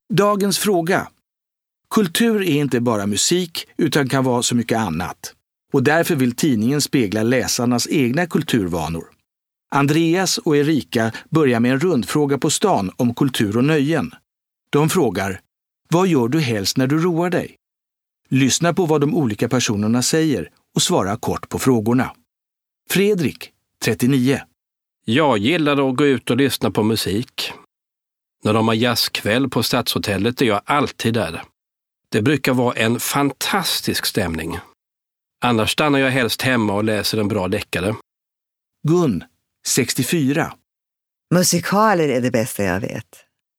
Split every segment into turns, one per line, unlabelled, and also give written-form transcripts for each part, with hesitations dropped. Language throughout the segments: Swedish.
Dagens fråga. Kultur är inte bara musik utan kan vara så mycket annat. Och därför vill tidningen spegla läsarnas egna kulturvanor. Andreas och Erika börjar med en rundfråga på stan om kultur och nöjen. De frågar: vad gör du helst när du roar dig? Lyssna på vad de olika personerna säger och svara kort på frågorna. Fredrik, 39.
Jag gillar att gå ut och lyssna på musik. När de har jazzkväll på Stadshotellet är jag alltid där. Det brukar vara en fantastisk stämning. Annars stannar jag helst hemma och läser en bra deckare.
Gun, 64.
Musikaler är det bästa jag vet.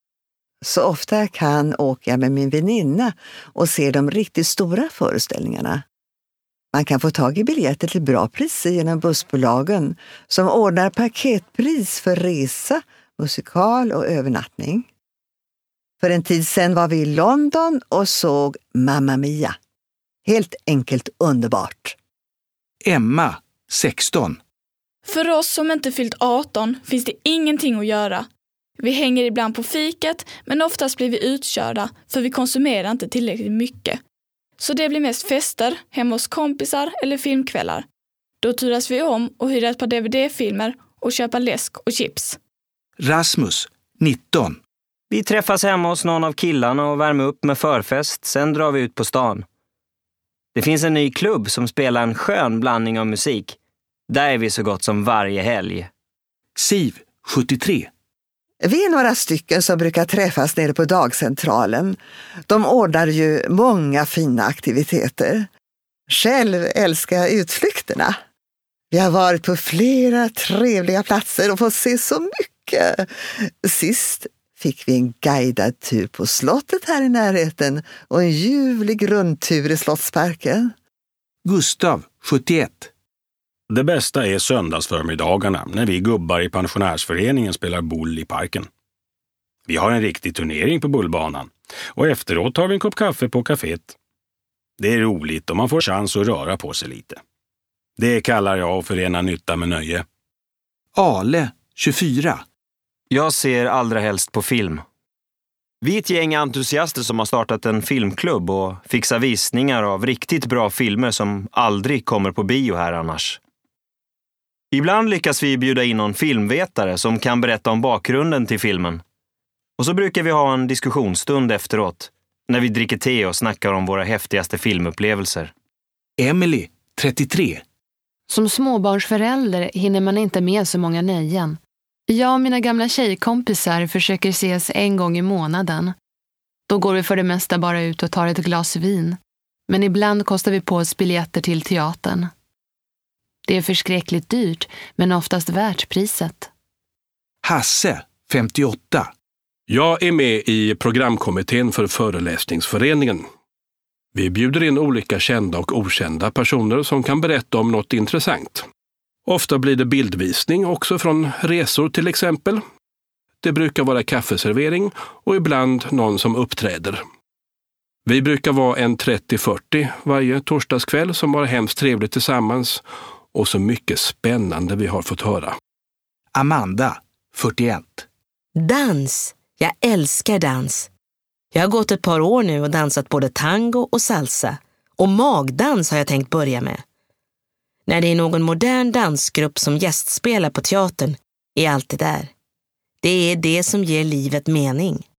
Så ofta jag kan åker jag med min väninna och ser de riktigt stora föreställningarna. Man kan få tag i biljetter till bra priser genom bussbolagen som ordnar paketpris för resa, musikal och övernattning. För en tid sedan var vi i London och såg Mamma Mia. Helt enkelt underbart.
Emma, 16.
För oss som inte fyllt 18 finns det ingenting att göra. Vi hänger ibland på fiket, men oftast blir vi utkörda för vi konsumerar inte tillräckligt mycket. Så det blir mest fester, hemma hos kompisar eller filmkvällar. Då turas vi om och hyr ett par DVD-filmer och köpa läsk och chips.
Rasmus, 19.
Vi träffas hemma hos någon av killarna och värmer upp med förfest, sen drar vi ut på stan. Det finns en ny klubb som spelar en skön blandning av musik. Där är vi så gott som varje helg.
Siv, 73.
Vi är några stycken som brukar träffas nere på dagcentralen. De ordnar ju många fina aktiviteter. Själv älskar jag utflykterna. Vi har varit på flera trevliga platser och fått se så mycket. Sist fick vi en guidad tur på slottet här i närheten och en ljuvlig rundtur i Slottsparken.
Gustav, 71.
Det bästa är söndagsförmiddagarna när vi gubbar i pensionärsföreningen spelar boll i parken. Vi har en riktig turnering på bullbanan och efteråt tar vi en kopp kaffe på kaféet. Det är roligt och man får chans att röra på sig lite. Det kallar jag att förena nytta med nöje.
Ale, 24.
Jag ser allra helst på film. Vi är ett gäng entusiaster som har startat en filmklubb och fixar visningar av riktigt bra filmer som aldrig kommer på bio här annars. Ibland lyckas vi bjuda in någon filmvetare som kan berätta om bakgrunden till filmen. Och så brukar vi ha en diskussionsstund efteråt när vi dricker te och snackar om våra häftigaste filmupplevelser.
Emily, 33.
Som småbarnsförälder hinner man inte med så många nöjen. Jag och mina gamla tjejkompisar försöker ses en gång i månaden. Då går vi för det mesta bara ut och tar ett glas vin. Men ibland kostar vi på oss biljetter till teatern. Det är förskräckligt dyrt, men oftast värt priset.
Hasse, 58.
Jag är med i programkommittén för föreläsningsföreningen. Vi bjuder in olika kända och okända personer som kan berätta om något intressant. Ofta blir det bildvisning också från resor till exempel. Det brukar vara kaffeservering och ibland någon som uppträder. Vi brukar vara en 30-40 varje torsdagskväll som har hemskt trevligt tillsammans och så mycket spännande vi har fått höra.
Amanda, 41.
Dans. Jag älskar dans. Jag har gått ett par år nu och dansat både tango och salsa. Och magdans har jag tänkt börja med. När det är någon modern dansgrupp som gästspelar på teatern är allt det där. Det är det som ger livet mening.